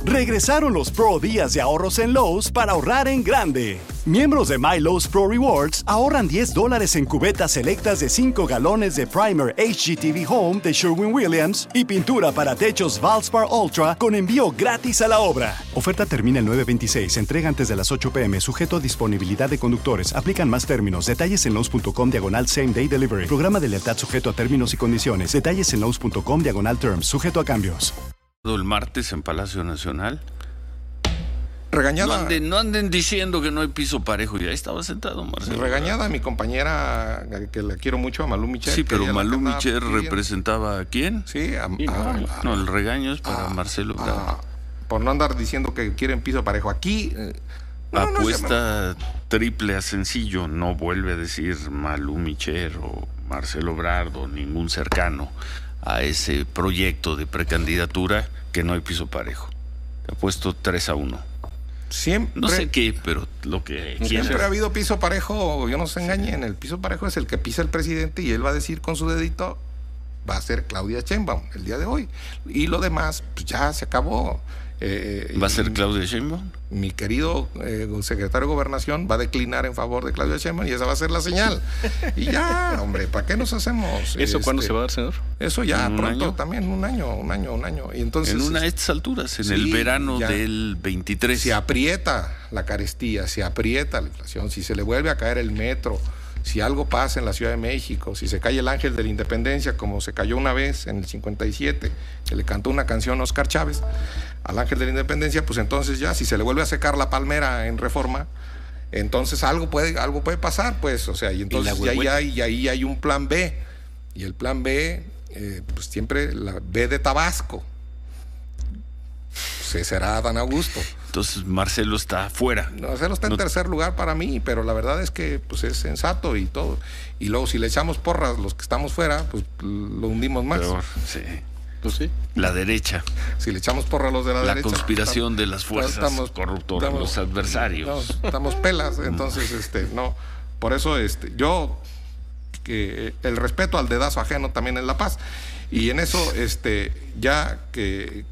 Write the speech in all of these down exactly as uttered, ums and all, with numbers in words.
Regresaron los Pro Días de ahorros en Lowe's para ahorrar en grande. Miembros de My Lowe's Pro Rewards ahorran diez dólares en cubetas selectas de cinco galones de Primer H G T V Home de Sherwin-Williams y pintura para techos Valspar Ultra con envío gratis a la obra. Oferta termina el nueve veintiséis. Entrega antes de las ocho pm. Sujeto a disponibilidad de conductores. Aplican más términos. Detalles en Lowe's.com diagonal Same Day Delivery. Programa de lealtad sujeto a términos y condiciones. Detalles en Lowe's.com diagonal Terms. Sujeto a cambios. El martes en Palacio Nacional. Regañada. No anden, no anden diciendo que no hay piso parejo. Ya estaba sentado, Marcelo. Regañada a mi compañera, que la quiero mucho, a Malú Michel. Sí, pero Malú Michel representaba a quién. Sí, a, no, a, a, no, el regaño es para a, Marcelo. A, por no andar diciendo que quieren piso parejo. Aquí. Eh, no, apuesta no, no, triple a sencillo. No vuelve a decir Malú Michel o Marcelo Ebrard o ningún cercano a ese proyecto de precandidatura que no hay piso parejo. Te ha puesto tres a uno. Siempre. No sé qué, pero lo que Siempre quieras. ha habido piso parejo, yo no se engañen, el piso parejo es el que pisa el presidente y él va a decir con su dedito, va a ser Claudia Sheinbaum el día de hoy. Y lo demás, pues ya se acabó. Eh, ¿Va a ser Claudia Sheinbaum? Mi querido eh, secretario de Gobernación va a declinar en favor de Claudia Sheinbaum y esa va a ser la señal. Y ya, hombre, ¿para qué nos hacemos? ¿Eso este, cuándo se va a dar, senador? Eso ya ¿Un pronto, año? también un año, un año, un año. Y entonces, en una de estas alturas, en sí, el verano ya, del veintitrés. Se aprieta la carestía, se aprieta la inflación, si se le vuelve a caer el metro, si algo pasa en la Ciudad de México, si se cae el ángel de la independencia, como se cayó una vez en el cincuenta y siete, que le cantó una canción a Oscar Chávez, al ángel de la independencia, pues entonces ya, si se le vuelve a secar la palmera en Reforma, entonces algo puede, algo puede pasar, pues, o sea, y entonces y ahí, hay, y ahí hay un plan B, y el plan B, eh, pues siempre la B de Tabasco, pues será Adán Augusto. Entonces Marcelo está afuera. Marcelo está en no, tercer lugar para mí, pero la verdad es que pues es sensato y todo. Y luego si le echamos porras los que estamos fuera, pues lo hundimos más. Peor, sí. Pues sí. La derecha. Si le echamos porra a los de la, la derecha. La conspiración estamos, de las fuerzas estamos, corruptoras, estamos, los adversarios. No, estamos pelas, entonces este, no. Por eso este, yo que el respeto al dedazo ajeno también es la paz. Y en eso, este, ya que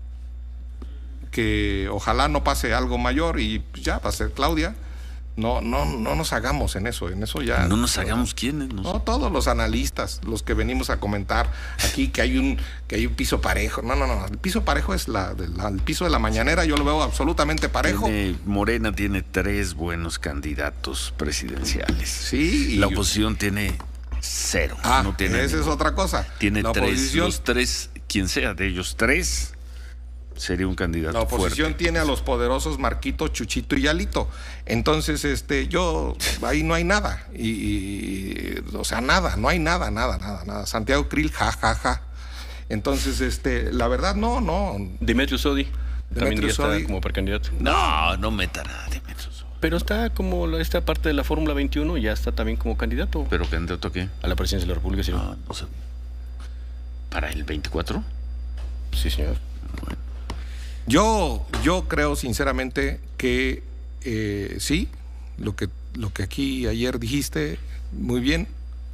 que ojalá no pase algo mayor y ya va a ser Claudia. No, no, no nos hagamos en eso, en eso ya. No nos hagamos quiénes, no, no todos los analistas, los que venimos a comentar aquí que hay un que hay un piso parejo. No, no, no, el piso parejo es la, la el piso de la mañanera, yo lo veo absolutamente parejo. Tiene, Morena tiene tres buenos candidatos presidenciales. Sí, y la oposición tiene cero. Ah, no tiene esa ningún. es otra cosa. Tiene la tres, oposición, los tres, quien sea de ellos tres. Sería un candidato La oposición fuerte. Tiene a los poderosos Marquito, Chuchito y Alito. Entonces, este, yo, ahí no hay nada. Y, y o sea, nada, no hay nada, nada, nada, nada. Santiago Krill, ja, ja, ja. Entonces, este, la verdad, no, no. Demetrio Sodi. También Demetrio ya Sodi. está como precandidato. No, no meta nada de Demetrio Sodi. Pero está como la, esta parte de la Fórmula veintiuno, ya está también como candidato. ¿Pero candidato a qué? A la presidencia de la República, sí. No, no sé. ¿Para el veinticuatro? Sí, señor. Bueno. Yo, yo creo sinceramente que eh, sí, lo que, lo que aquí ayer dijiste, muy bien,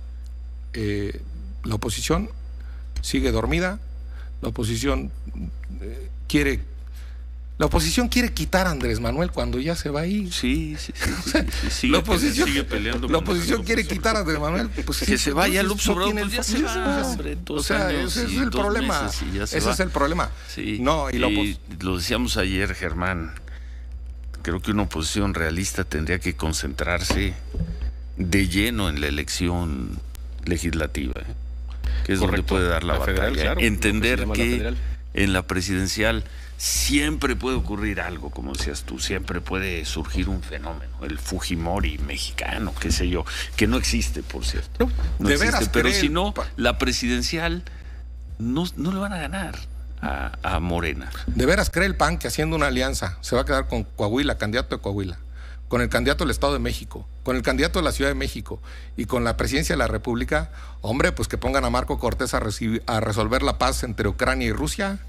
eh, la oposición sigue dormida, la oposición eh, quiere, la oposición quiere quitar a Andrés Manuel cuando ya se va a ir. Sí, sí, sí. sí, sí, sí. Sigue, la oposición, sigue peleando. la oposición quiere quitar a Andrés Manuel. Pues, que sí, se vaya al no Obrador, tiene pues ya el, se va, hombre, o sea, ese es el problema. Ese va. es el problema. Sí. No, y, y la opos- lo decíamos ayer, Germán. Creo que una oposición realista tendría que concentrarse de lleno en la elección legislativa, ¿eh? Que es Correcto. donde puede dar la, La batalla. federal, claro, Entender lo que se llama la que federal. en la presidencial siempre puede ocurrir algo, como decías tú, siempre puede surgir un fenómeno, el Fujimori mexicano, qué sé yo, que no existe, por cierto. No, No de existe, veras pero creen, si no, pa- la presidencial no, no le van a ganar a, a Morena. ¿De veras cree el P A N que haciendo una alianza se va a quedar con Coahuila, candidato de Coahuila, con el candidato del Estado de México, con el candidato de la Ciudad de México y con la presidencia de la República? Hombre, pues que pongan a Marco Cortés a, reci- a resolver la paz entre Ucrania y Rusia.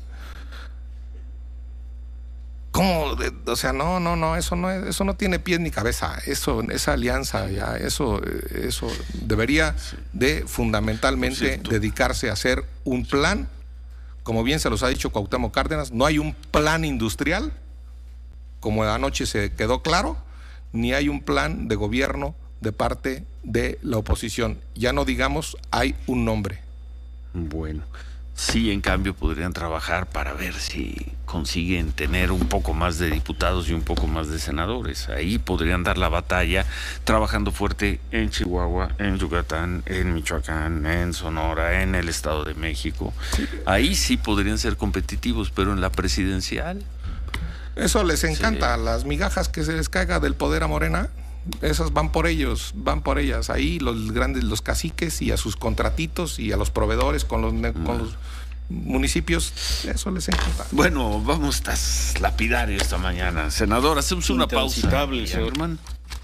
¿Cómo? De- O sea, no, no, no, eso no es, eso no tiene pies ni cabeza. Eso, esa alianza, ya, eso, eh, eso debería de fundamentalmente Por cierto. dedicarse a hacer un plan como bien se los ha dicho Cuauhtémoc Cárdenas, no hay un plan industrial, como anoche se quedó claro, ni hay un plan de gobierno de parte de la oposición. Ya no digamos, hay un nombre. Bueno, sí, en cambio podrían trabajar para ver si consiguen tener un poco más de diputados y un poco más de senadores. Ahí podrían dar la batalla trabajando fuerte en Chihuahua, en Yucatán, en Michoacán, en Sonora, en el Estado de México. Ahí sí podrían ser competitivos, pero en la presidencial... Eso les encanta, sí. Las migajas que se les caiga del poder a Morena, esas van por ellos, van por ellas. Ahí los grandes, los caciques y a sus contratitos y a los proveedores con los, mm. con los municipios, eso les encanta. Bueno, vamos, estás lapidario esta mañana. Senador, hacemos una pausa. Señor Herman.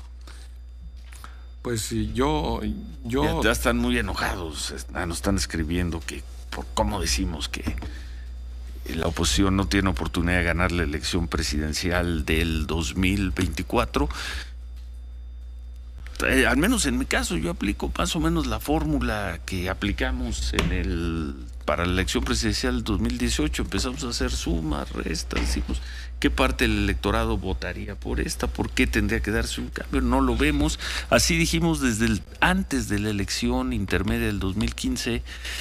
Pues yo... yo... Ya, ya están muy enojados, nos están escribiendo que, por cómo decimos que la oposición no tiene oportunidad de ganar la elección presidencial del dos mil veinticuatro. Eh, al menos en mi caso, yo aplico más o menos la fórmula que aplicamos en el para la elección presidencial del dos mil dieciocho. Empezamos a hacer sumas, restas, decimos qué parte del electorado votaría por esta, por qué tendría que darse un cambio. No lo vemos. Así dijimos desde el, antes de la elección intermedia del dos mil quince.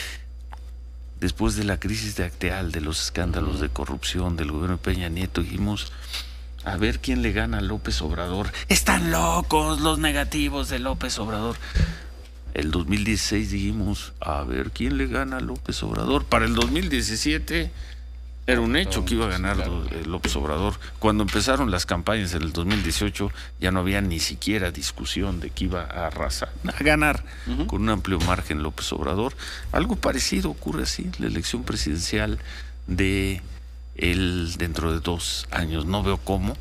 Después de la crisis de Acteal, de los escándalos de corrupción del gobierno de Peña Nieto, dijimos, a ver quién le gana a López Obrador. Están locos los negativos de López Obrador. El dos mil dieciséis dijimos, a ver quién le gana a López Obrador. Para el dos mil diecisiete era un hecho que iba a ganar López Obrador. Cuando empezaron las campañas en el dos mil dieciocho ya no había ni siquiera discusión de que iba a arrasar, a ganar uh-huh. con un amplio margen López Obrador. Algo parecido ocurre así, la elección presidencial de él dentro de dos años. No veo cómo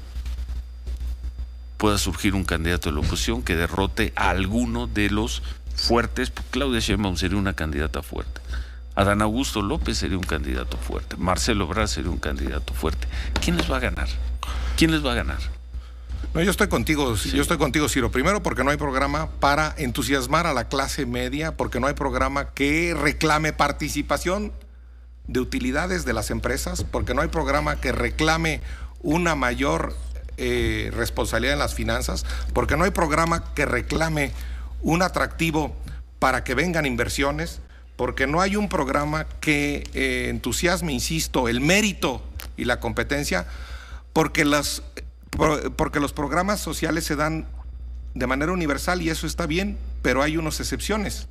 pueda surgir un candidato de la oposición que derrote a alguno de los fuertes. Claudia Sheinbaum sería una candidata fuerte. Adán Augusto López sería un candidato fuerte. Marcelo Ebrard sería un candidato fuerte. ¿Quién les va a ganar? ¿Quién les va a ganar? No, yo estoy contigo, sí. yo estoy contigo, Ciro. Primero, porque no hay programa para entusiasmar a la clase media, porque no hay programa que reclame participación de utilidades de las empresas, porque no hay programa que reclame una mayor eh, responsabilidad en las finanzas, porque no hay programa que reclame un atractivo para que vengan inversiones, porque no hay un programa que eh, entusiasme, insisto, el mérito y la competencia, porque, las, por, porque los programas sociales se dan de manera universal y eso está bien, pero hay unas excepciones.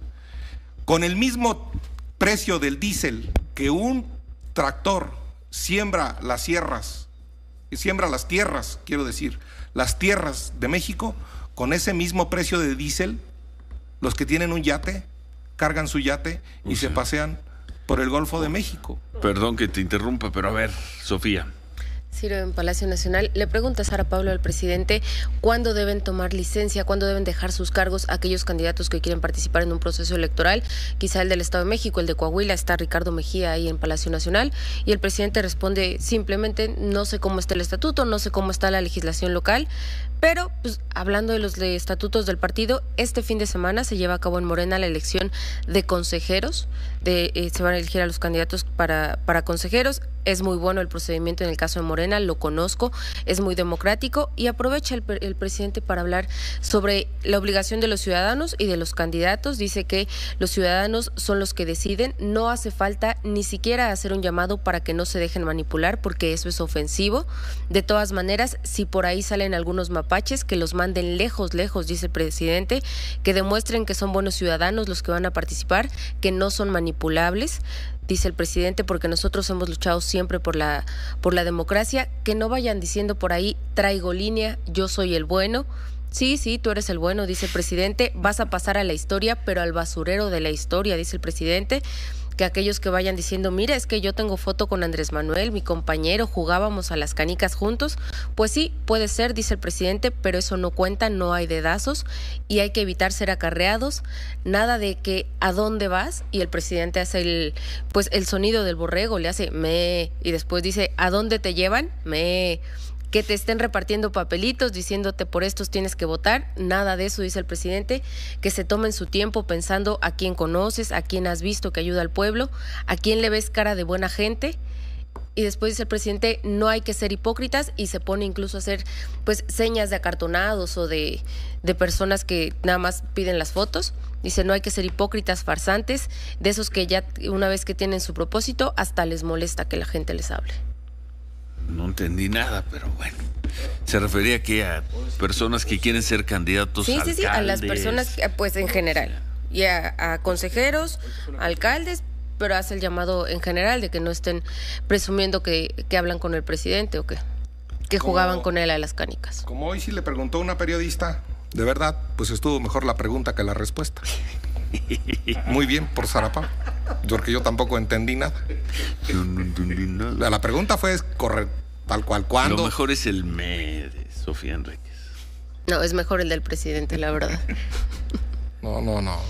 Con el mismo precio del diésel que un tractor siembra las sierras, siembra las tierras, quiero decir, las tierras de México, con ese mismo precio de diésel, los que tienen un yate cargan su yate y sí. se pasean por el Golfo de México. Perdón que te interrumpa, pero a ver, Sofía. Ciro, en Palacio Nacional, le pregunta Sara Pablo al presidente cuándo deben tomar licencia, cuándo deben dejar sus cargos aquellos candidatos que quieren participar en un proceso electoral, quizá el del Estado de México, el de Coahuila, está Ricardo Mejía ahí en Palacio Nacional, y el presidente responde simplemente, no sé cómo está el estatuto, no sé cómo está la legislación local, pero pues, hablando de los de estatutos del partido, este fin de semana se lleva a cabo en Morena la elección de consejeros, de eh, se van a elegir a los candidatos para, para consejeros. Es muy bueno el procedimiento en el caso de Morena, lo conozco, es muy democrático y aprovecha el, el presidente para hablar sobre la obligación de los ciudadanos y de los candidatos. Dice que los ciudadanos son los que deciden, no hace falta ni siquiera hacer un llamado para que no se dejen manipular porque eso es ofensivo. De todas maneras, si por ahí salen algunos mapaches, que los manden lejos, lejos, dice el presidente, que demuestren que son buenos ciudadanos los que van a participar, que no son manipulables. Dice el presidente, porque nosotros hemos luchado siempre por la por la democracia, que no vayan diciendo por ahí, traigo línea, yo soy el bueno. Sí, sí, tú eres el bueno, dice el presidente, vas a pasar a la historia, pero al basurero de la historia, dice el presidente. Que aquellos que vayan diciendo, mira, es que yo tengo foto con Andrés Manuel, mi compañero, jugábamos a las canicas juntos, pues sí, puede ser, dice el presidente, pero eso no cuenta, no hay dedazos y hay que evitar ser acarreados, nada de que ¿a dónde vas? Y el presidente hace el, pues el sonido del borrego, le hace me, y después dice, ¿a dónde te llevan? Me. que te estén repartiendo papelitos diciéndote por estos tienes que votar, nada de eso, dice el presidente, que se tomen su tiempo pensando a quién conoces, a quién has visto que ayuda al pueblo, a quién le ves cara de buena gente. Y después dice el presidente, no hay que ser hipócritas, y se pone incluso a hacer pues señas de acartonados o de, de personas que nada más piden las fotos. Dice, no hay que ser hipócritas, farsantes, de esos que ya una vez que tienen su propósito, hasta les molesta que la gente les hable. No entendí nada, pero bueno. Se refería aquí a personas que quieren ser candidatos sí, a sí, alcaldes. Sí, a las personas, pues en general, y a, a consejeros, alcaldes, pero hace el llamado en general de que no estén presumiendo que, que hablan con el presidente o que, que como, jugaban con él a las canicas. Como hoy sí le preguntó una periodista, de verdad, pues estuvo mejor la pregunta que la respuesta. Muy bien por Sara Pau, porque yo tampoco entendí nada. Yo no entendí nada. La pregunta fue correcta, tal cual. ¿Cuándo? Lo mejor es el me de Sofía Enríquez. No, es mejor el del presidente, la verdad. No, no, no.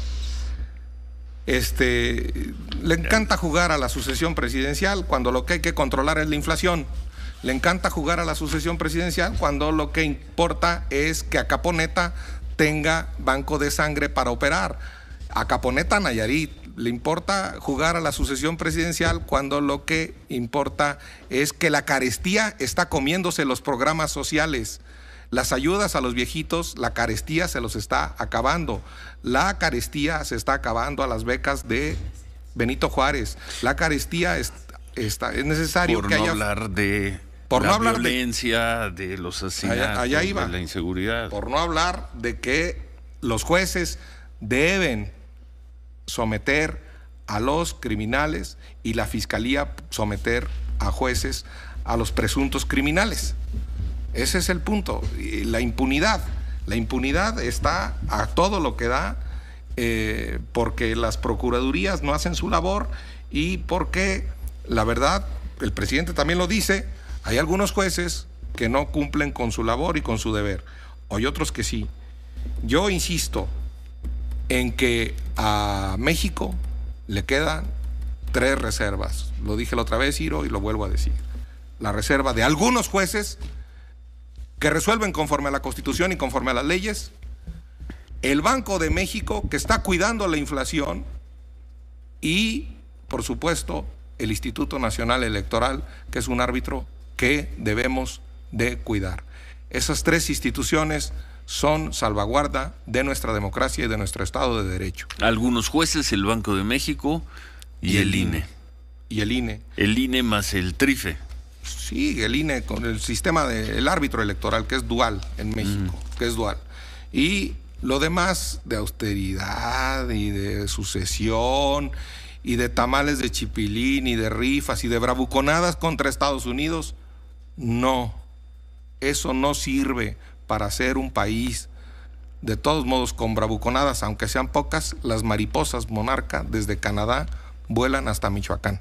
Este, le encanta jugar a la sucesión presidencial cuando lo que hay que controlar es la inflación. Le encanta jugar a la sucesión presidencial cuando lo que importa es que Acaponeta tenga banco de sangre para operar. A Caponeta Nayarit le importa jugar a la sucesión presidencial cuando lo que importa es que la carestía está comiéndose los programas sociales. Las ayudas a los viejitos, la carestía se los está acabando. La carestía se está acabando a las becas de Benito Juárez. La carestía es, está, es necesario por que no haya... hablar de por la no hablar violencia, de, de los asesinatos, allá, allá iba, de la inseguridad. Por no hablar de que los jueces deben someter a los criminales y la fiscalía someter a jueces a los presuntos criminales. Ese es el punto. La impunidad. La impunidad está a todo lo que da eh, porque las procuradurías no hacen su labor y porque, la verdad, el presidente también lo dice, hay algunos jueces que no cumplen con su labor y con su deber. Hay otros que sí. Yo insisto en que a México le quedan tres reservas. Lo dije la otra vez, Ciro, y lo vuelvo a decir. La reserva de algunos jueces que resuelven conforme a la Constitución y conforme a las leyes, el Banco de México, que está cuidando la inflación, y, por supuesto, el Instituto Nacional Electoral, que es un árbitro que debemos de cuidar. Esas tres instituciones son salvaguarda de nuestra democracia y de nuestro Estado de Derecho. Algunos jueces, el Banco de México y, y el, el I N E. Y el I N E. El I N E más el TRIFE. Sí, el I N E con el sistema del árbitro electoral, que es dual en México, mm. que es dual. Y lo demás de austeridad y de sucesión y de tamales de chipilín y de rifas y de bravuconadas contra Estados Unidos, no. Eso no sirve para ser un país. De todos modos, con bravuconadas, aunque sean pocas, las mariposas monarca desde Canadá vuelan hasta Michoacán.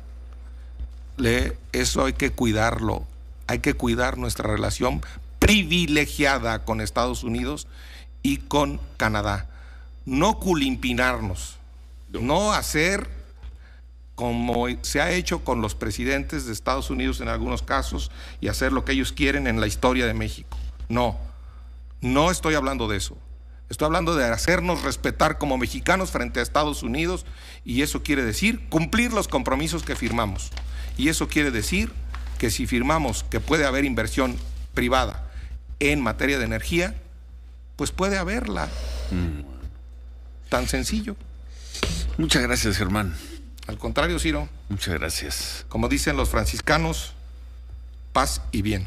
Le, eso hay que cuidarlo, hay que cuidar nuestra relación privilegiada con Estados Unidos y con Canadá. No culimpinarnos, no hacer como se ha hecho con los presidentes de Estados Unidos en algunos casos y hacer lo que ellos quieren en la historia de México. No, no estoy hablando de eso. Estoy hablando de hacernos respetar como mexicanos frente a Estados Unidos, y eso quiere decir cumplir los compromisos que firmamos. Y eso quiere decir que si firmamos que puede haber inversión privada en materia de energía, pues puede haberla. Mm. Tan sencillo. Muchas gracias, Germán. Al contrario, Ciro. Muchas gracias. Como dicen los franciscanos, paz y bien.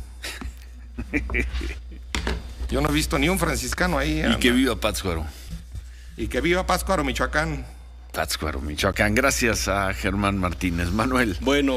Yo no he visto ni un franciscano ahí. Y anda. que viva Pátzcuaro. Y que viva Pátzcuaro, Michoacán. Pátzcuaro, Michoacán. Gracias a Germán Martínez. Manuel. Bueno.